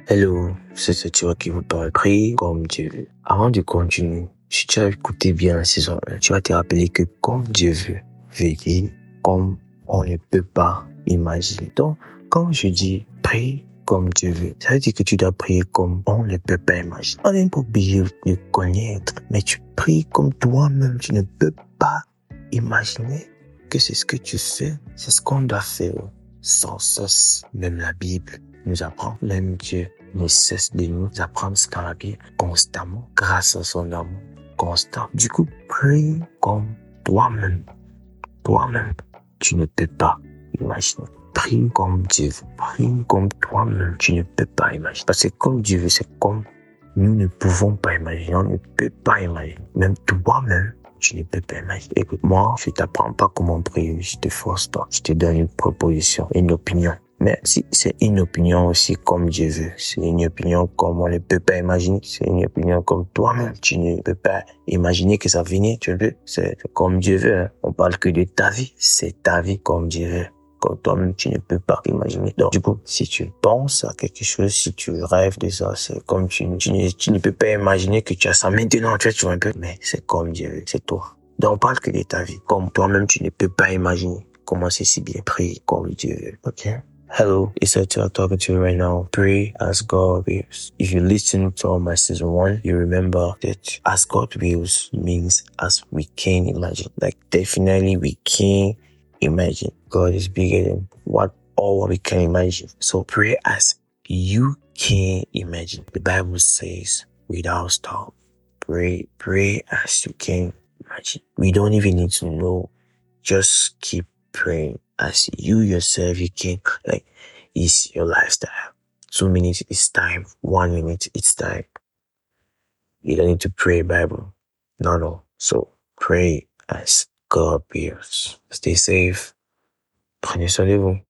Hello, c'est ce tu qui vous parle. Prie comme Dieu veut. Avant de continuer, si tu as écouté bien la saison 1, tu vas te rappeler que comme Dieu veut dire comme on ne peut pas imaginer. Donc, quand je dis prie comme Dieu veut, ça veut dire que tu dois prier comme on ne peut pas imaginer. On n'est pas obligé de connaître, mais tu pries comme toi-même. Tu ne peux pas imaginer que c'est ce que tu fais. C'est ce qu'on doit faire sans cesse. Même la Bible nous apprend, même Dieu ne cesse de nous apprendre dans la Bible constamment, grâce à son amour constant. Du coup, prie comme toi-même. Toi-même, tu ne peux pas imaginer. Prie comme Dieu veut. Prie comme toi-même, tu ne peux pas imaginer. Parce que comme Dieu veut, c'est comme nous ne pouvons pas imaginer. On ne peut pas imaginer. Même toi-même, tu ne peux pas imaginer. Écoute, moi, je t'apprends pas comment prier. Je te force pas. Je te donne une proposition, une opinion. Mais si c'est une opinion aussi comme Dieu veut, c'est une opinion comme on ne peut pas imaginer, c'est une opinion comme toi-même, tu ne peux pas imaginer que ça vienne, tu veux, c'est comme Dieu veut, hein. On parle que de ta vie, c'est ta vie comme Dieu veut. Comme toi-même, tu ne peux pas imaginer. Donc, du coup, si tu penses à quelque chose, si tu rêves de ça, c'est comme tu ne peux pas imaginer que tu as ça maintenant, tu vois un peu, mais c'est comme Dieu veut, c'est toi. Donc, on parle que de ta vie, comme toi-même, tu ne peux pas imaginer comment c'est si bien pris comme Dieu veut, ok? Hello, it's Etel talking to you right now. Pray as God wills. If you listen to my season 1, you remember that as God wills means as we can imagine. Like definitely we can imagine. God is bigger than what we can imagine. So pray as you can imagine. The Bible says without stop. Pray as you can imagine. We don't even need to know. Just keep praying as you yourself you can. Like, it's your lifestyle. 2 minutes is time. 1 minute it's time. You don't need to pray Bible. No. So pray as God wills. Stay safe. Prenez soin de vous.